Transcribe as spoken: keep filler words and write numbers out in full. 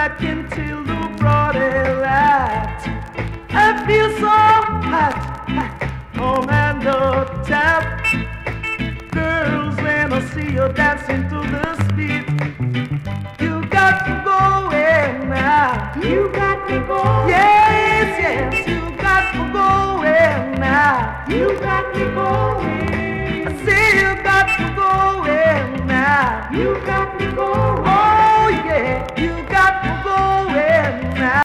back into the broad daylight. I feel so hot, hot on the tap. Girls, when I see you dancing to the speed, you got to go in now. You got to go. Yes, yes, you got to go in now. You got to go. I say you got to go in now. You got to go.